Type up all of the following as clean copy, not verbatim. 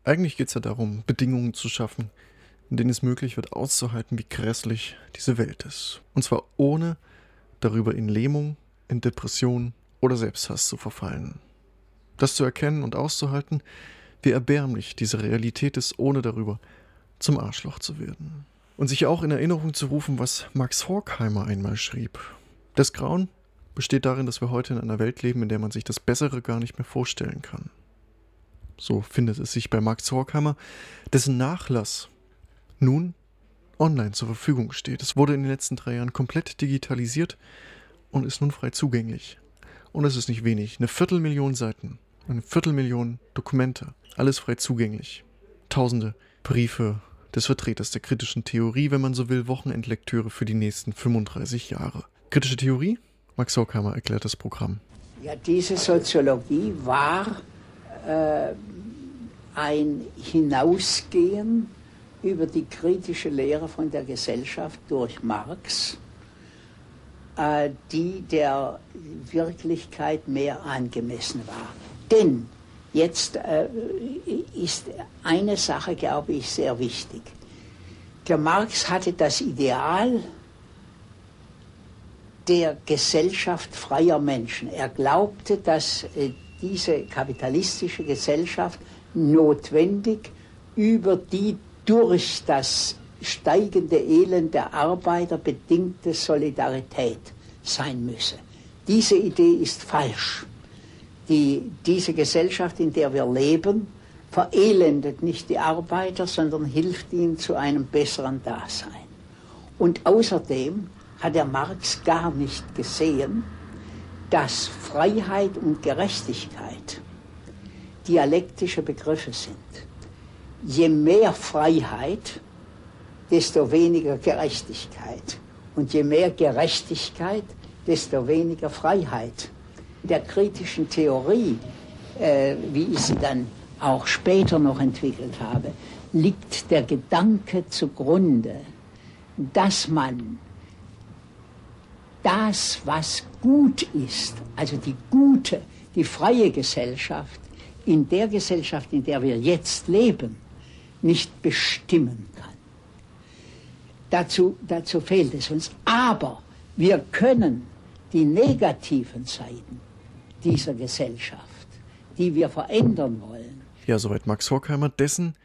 Eigentlich geht es ja darum, Bedingungen zu schaffen, in denen es möglich wird, auszuhalten, wie grässlich diese Welt ist. Und zwar ohne darüber in Lähmung, in Depression oder Selbsthass zu verfallen. Das zu erkennen und auszuhalten, wie erbärmlich diese Realität ist, ohne darüber zum Arschloch zu werden. Und sich auch in Erinnerung zu rufen, was Max Horkheimer einmal schrieb. Das Grauen besteht darin, dass wir heute in einer Welt leben, in der man sich das Bessere gar nicht mehr vorstellen kann. So findet es sich bei Max Horkheimer, dessen Nachlass nun online zur Verfügung steht. Es wurde in den letzten 3 Jahren komplett digitalisiert und ist nun frei zugänglich. Und es ist nicht wenig. 250.000 Seiten, 250.000 Dokumente, alles frei zugänglich. Tausende Briefe des Vertreters der kritischen Theorie, wenn man so will, Wochenendlektüre für die nächsten 35 Jahre. Kritische Theorie? Max Horkheimer erklärt das Programm. Ja, diese Soziologie war ein Hinausgehen über die kritische Lehre von der Gesellschaft durch Marx, die der Wirklichkeit mehr angemessen war. Denn jetzt ist eine Sache, glaube ich, sehr wichtig. Der Marx hatte das Ideal der Gesellschaft freier Menschen. Er glaubte, dass diese kapitalistische Gesellschaft notwendig über die durch das steigende Elend der Arbeiter bedingte Solidarität sein müsse. Diese Idee ist falsch. Diese Gesellschaft, in der wir leben, verelendet nicht die Arbeiter, sondern hilft ihnen zu einem besseren Dasein. Und außerdem hat der Marx gar nicht gesehen, dass Freiheit und Gerechtigkeit dialektische Begriffe sind. Je mehr Freiheit, desto weniger Gerechtigkeit. Und je mehr Gerechtigkeit, desto weniger Freiheit. In der kritischen Theorie, wie ich sie dann auch später noch entwickelt habe, liegt der Gedanke zugrunde, dass man das, was gut ist, also die gute, die freie Gesellschaft, in der Gesellschaft, in der wir jetzt leben, nicht bestimmen kann. Dazu fehlt es uns. Aber wir können die negativen Seiten dieser Gesellschaft, die wir verändern wollen. Ja, soweit Max Horkheimer, dessen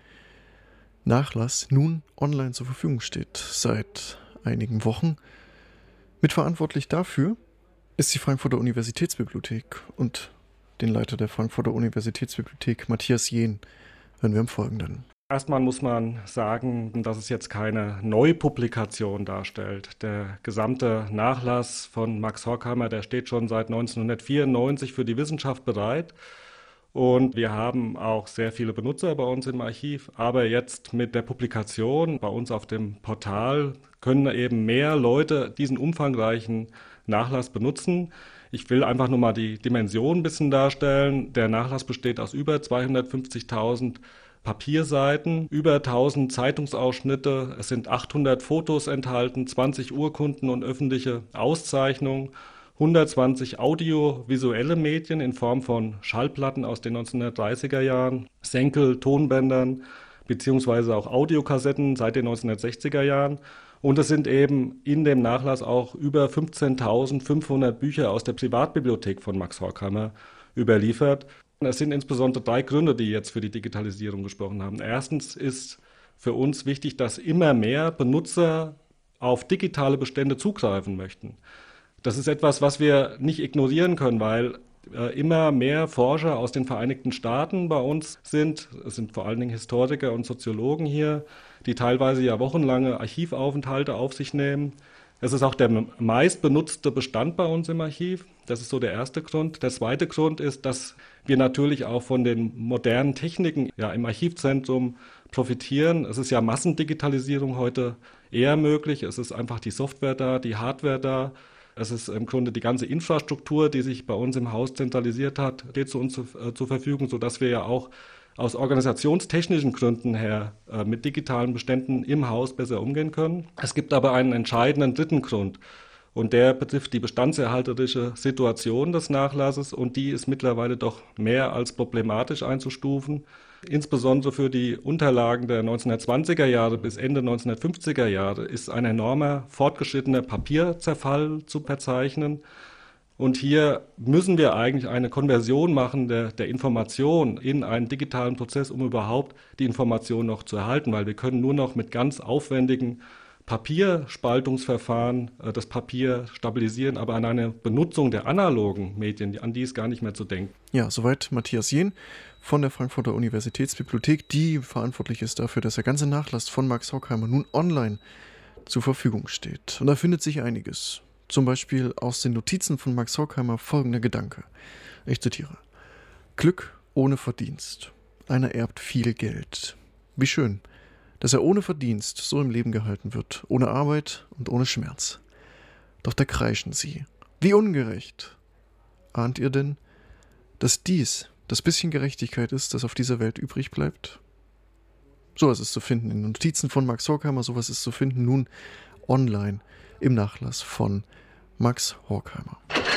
Nachlass nun online zur Verfügung steht seit einigen Wochen. Mitverantwortlich dafür ist die Frankfurter Universitätsbibliothek und den Leiter der Frankfurter Universitätsbibliothek, Matthias Jehn, hören wir im Folgenden. Erstmal muss man sagen, dass es jetzt keine Neupublikation darstellt. Der gesamte Nachlass von Max Horkheimer, der steht schon seit 1994 für die Wissenschaft bereit. Und wir haben auch sehr viele Benutzer bei uns im Archiv. Aber jetzt mit der Publikation bei uns auf dem Portal können eben mehr Leute diesen umfangreichen Nachlass benutzen. Ich will einfach nur mal die Dimension ein bisschen darstellen. Der Nachlass besteht aus über 250.000 Papierseiten, über 1000 Zeitungsausschnitte. Es sind 800 Fotos enthalten, 20 Urkunden und öffentliche Auszeichnungen, 120 audiovisuelle Medien in Form von Schallplatten aus den 1930er Jahren, Senkel, Tonbändern beziehungsweise auch Audiokassetten seit den 1960er Jahren. Und es sind eben in dem Nachlass auch über 15.500 Bücher aus der Privatbibliothek von Max Horkheimer überliefert. Es sind insbesondere 3 Gründe, die jetzt für die Digitalisierung gesprochen haben. Erstens ist für uns wichtig, dass immer mehr Benutzer auf digitale Bestände zugreifen möchten. Das ist etwas, was wir nicht ignorieren können, weil immer mehr Forscher aus den Vereinigten Staaten bei uns sind. Es sind vor allen Dingen Historiker und Soziologen hier, die teilweise ja wochenlange Archivaufenthalte auf sich nehmen. Es ist auch der meistbenutzte Bestand bei uns im Archiv. Das ist so der erste Grund. Der zweite Grund ist, dass wir natürlich auch von den modernen Techniken im Archivzentrum profitieren. Es ist ja Massendigitalisierung heute eher möglich. Es ist einfach die Software da, die Hardware da. Es ist im Grunde die ganze Infrastruktur, die sich bei uns im Haus zentralisiert hat, steht zu uns zur Verfügung, sodass wir ja auch aus organisationstechnischen Gründen her mit digitalen Beständen im Haus besser umgehen können. Es gibt aber einen entscheidenden dritten Grund. Und der betrifft die bestandserhalterische Situation des Nachlasses und die ist mittlerweile doch mehr als problematisch einzustufen. Insbesondere für die Unterlagen der 1920er Jahre bis Ende 1950er Jahre ist ein enormer fortgeschrittener Papierzerfall zu verzeichnen. Und hier müssen wir eigentlich eine Konversion machen der Information in einen digitalen Prozess, um überhaupt die Information noch zu erhalten, weil wir können nur noch mit ganz aufwendigen Papierspaltungsverfahren das Papier stabilisieren, aber an eine Benutzung der analogen Medien, an die ist gar nicht mehr zu denken. Ja, soweit Matthias Jehn von der Frankfurter Universitätsbibliothek, die verantwortlich ist dafür, dass der ganze Nachlass von Max Horkheimer nun online zur Verfügung steht. Und da findet sich einiges. Zum Beispiel aus den Notizen von Max Horkheimer folgender Gedanke. Ich zitiere: Glück ohne Verdienst. Einer erbt viel Geld. Wie schön, dass er ohne Verdienst so im Leben gehalten wird, ohne Arbeit und ohne Schmerz. Doch da kreischen sie. Wie ungerecht. Ahnt ihr denn, dass dies das bisschen Gerechtigkeit ist, das auf dieser Welt übrig bleibt? Sowas ist zu finden in den Notizen von Max Horkheimer, sowas ist zu finden nun online im Nachlass von Max Horkheimer.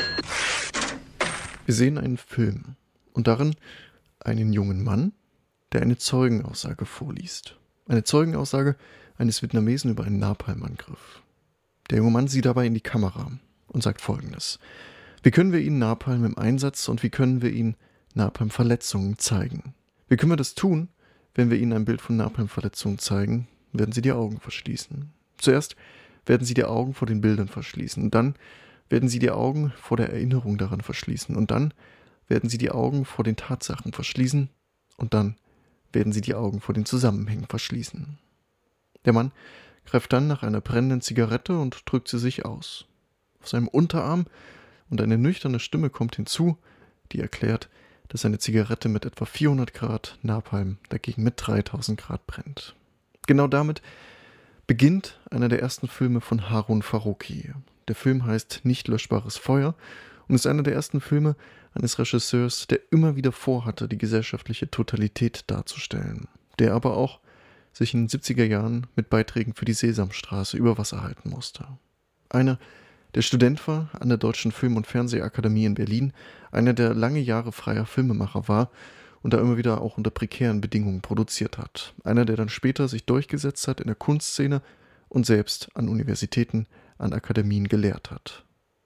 Wir sehen einen Film und darin einen jungen Mann, der eine Zeugenaussage vorliest. Eine Zeugenaussage eines Vietnamesen über einen Napalmangriff. Der junge Mann sieht dabei in die Kamera und sagt Folgendes: Wie können wir Ihnen Napalm im Einsatz und wie können wir Ihnen Napalm-Verletzungen zeigen? Wie können wir das tun, wenn wir Ihnen ein Bild von Napalm-Verletzungen zeigen, werden Sie die Augen verschließen. Zuerst werden Sie die Augen vor den Bildern verschließen. Und dann werden Sie die Augen vor der Erinnerung daran verschließen. Und dann werden Sie die Augen vor den Tatsachen verschließen. Und dann werden Sie die Augen vor den Zusammenhängen verschließen. Der Mann greift dann nach einer brennenden Zigarette und drückt sie sich aus. Auf seinem Unterarm und eine nüchterne Stimme kommt hinzu, die erklärt, dass eine Zigarette mit etwa 400 Grad Napalm dagegen mit 3000 Grad brennt. Genau damit beginnt einer der ersten Filme von Harun Farocki. Der Film heißt Nicht löschbares Feuer und ist einer der ersten Filme eines Regisseurs, der immer wieder vorhatte, die gesellschaftliche Totalität darzustellen, der aber auch sich in den 70er Jahren mit Beiträgen für die Sesamstraße über Wasser halten musste. Einer, der Student war an der Deutschen Film- und Fernsehakademie in Berlin, einer, der lange Jahre freier Filmemacher war und da immer wieder auch unter prekären Bedingungen produziert hat. Einer, der dann später sich durchgesetzt hat in der Kunstszene und selbst an Universitäten, an Akademien gelehrt hat.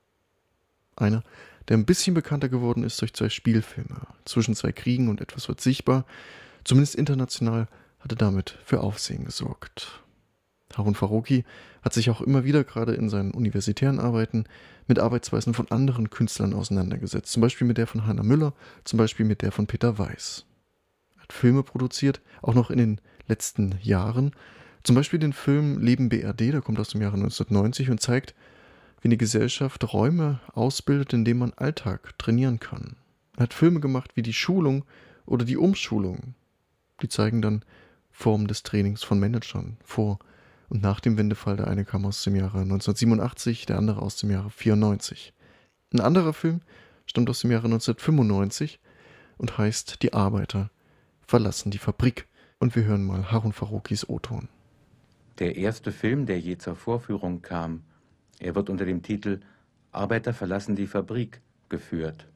Einer, der ein bisschen bekannter geworden ist durch 2 Spielfilme. Zwischen 2 Kriegen und etwas wird sichtbar, zumindest international, hatte damit für Aufsehen gesorgt. Harun Farocki hat sich auch immer wieder gerade in seinen universitären Arbeiten mit Arbeitsweisen von anderen Künstlern auseinandergesetzt. Zum Beispiel mit der von Hannah Müller, zum Beispiel mit der von Peter Weiß. Er hat Filme produziert, auch noch in den letzten Jahren. Zum Beispiel den Film Leben BRD, der kommt aus dem Jahre 1990 und zeigt, wie eine Gesellschaft Räume ausbildet, in denen man Alltag trainieren kann. Er hat Filme gemacht wie Die Schulung oder Die Umschulung. Die zeigen dann Formen des Trainings von Managern vor und nach dem Wendefall. Der eine kam aus dem Jahre 1987, der andere aus dem Jahre 1994. Ein anderer Film stammt aus dem Jahre 1995 und heißt Die Arbeiter verlassen die Fabrik. Und wir hören mal Harun Farokkis O-Ton. Der erste Film, der je zur Vorführung kam, er wird unter dem Titel Arbeiter verlassen die Fabrik geführt.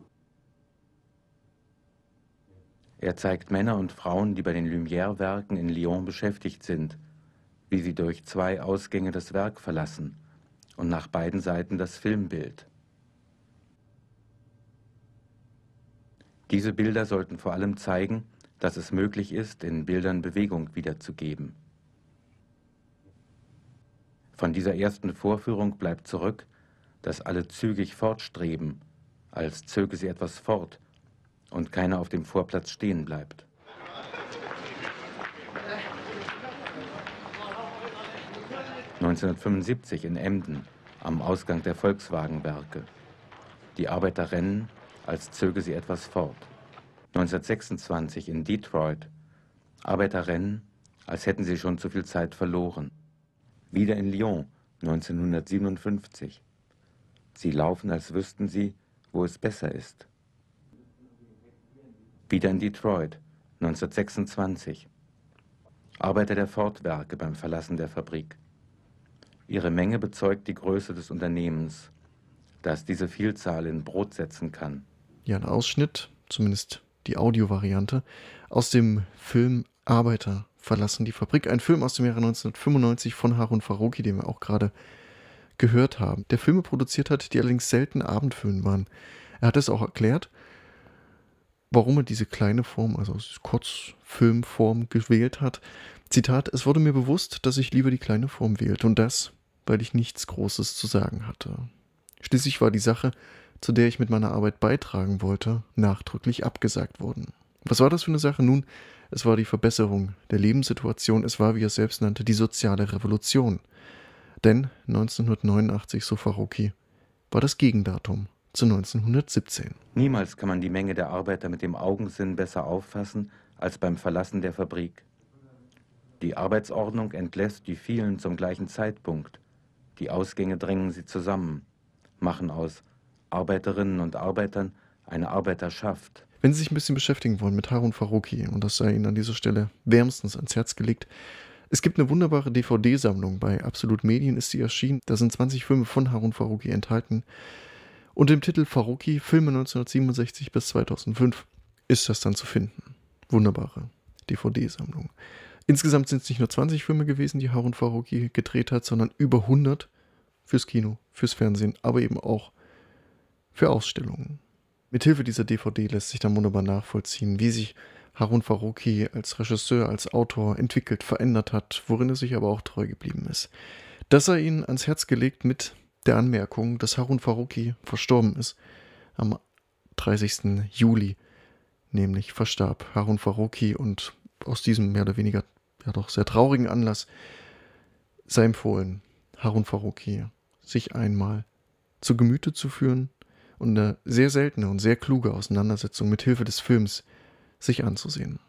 Er zeigt Männer und Frauen, die bei den Lumière-Werken in Lyon beschäftigt sind, wie sie durch 2 Ausgänge das Werk verlassen und nach beiden Seiten das Filmbild. Diese Bilder sollten vor allem zeigen, dass es möglich ist, in Bildern Bewegung wiederzugeben. Von dieser ersten Vorführung bleibt zurück, dass alle zügig fortstreben, als zöge sie etwas fort und keiner auf dem Vorplatz stehen bleibt. (1975) in Emden, am Ausgang der Volkswagenwerke. Die Arbeiter rennen, als zöge sie etwas fort. 1926 in Detroit. Arbeiter rennen, als hätten sie schon zu viel Zeit verloren. Wieder in Lyon, 1957. Sie laufen, als wüssten sie, wo es besser ist. Wieder in Detroit, 1926. Arbeiter der Ford-Werke beim Verlassen der Fabrik. Ihre Menge bezeugt die Größe des Unternehmens, das diese Vielzahl in Brot setzen kann. Ja, ein Ausschnitt, zumindest die Audiovariante, aus dem Film Arbeiter verlassen die Fabrik. Ein Film aus dem Jahre 1995 von Harun Farokhi, den wir auch gerade gehört haben. Der Filme produziert hat, die allerdings selten Abendfilme waren. Er hat es auch erklärt, warum er diese kleine Form, also Kurzfilmform gewählt hat. Zitat: Es wurde mir bewusst, dass ich lieber die kleine Form wählte, und das, weil ich nichts Großes zu sagen hatte. Schließlich war die Sache, zu der ich mit meiner Arbeit beitragen wollte, nachdrücklich abgesagt worden. Was war das für eine Sache? Nun, es war die Verbesserung der Lebenssituation, es war, wie er es selbst nannte, die soziale Revolution. Denn 1989, so Farokhi, war das Gegendatum zu 1917. Niemals kann man die Menge der Arbeiter mit dem Augensinn besser auffassen als beim Verlassen der Fabrik. Die Arbeitsordnung entlässt die vielen zum gleichen Zeitpunkt. Die Ausgänge drängen sie zusammen, machen aus Arbeiterinnen und Arbeitern eine Arbeiterschaft. Wenn Sie sich ein bisschen beschäftigen wollen mit Harun Farokhi, und das sei Ihnen an dieser Stelle wärmstens ans Herz gelegt, es gibt eine wunderbare DVD-Sammlung, bei Absolut Medien ist sie erschienen, da sind 20 Filme von Harun Farokhi enthalten. Unter dem Titel Farokhi, Filme 1967 bis 2005, ist das dann zu finden. Wunderbare DVD-Sammlung. Insgesamt sind es nicht nur 20 Filme gewesen, die Harun Farokhi gedreht hat, sondern über 100 fürs Kino, fürs Fernsehen, aber eben auch für Ausstellungen. Mithilfe dieser DVD lässt sich dann wunderbar nachvollziehen, wie sich Harun Farokhi als Regisseur, als Autor entwickelt, verändert hat, worin er sich aber auch treu geblieben ist. Das sei Ihnen ans Herz gelegt mit der Anmerkung, dass Harun Farokhi verstorben ist. Am 30. Juli nämlich verstarb Harun Farokhi, und aus diesem mehr oder weniger ja doch sehr traurigen Anlass sei empfohlen, Harun Farokhi sich einmal zu Gemüte zu führen und eine sehr seltene und sehr kluge Auseinandersetzung mit Hilfe des Films sich anzusehen.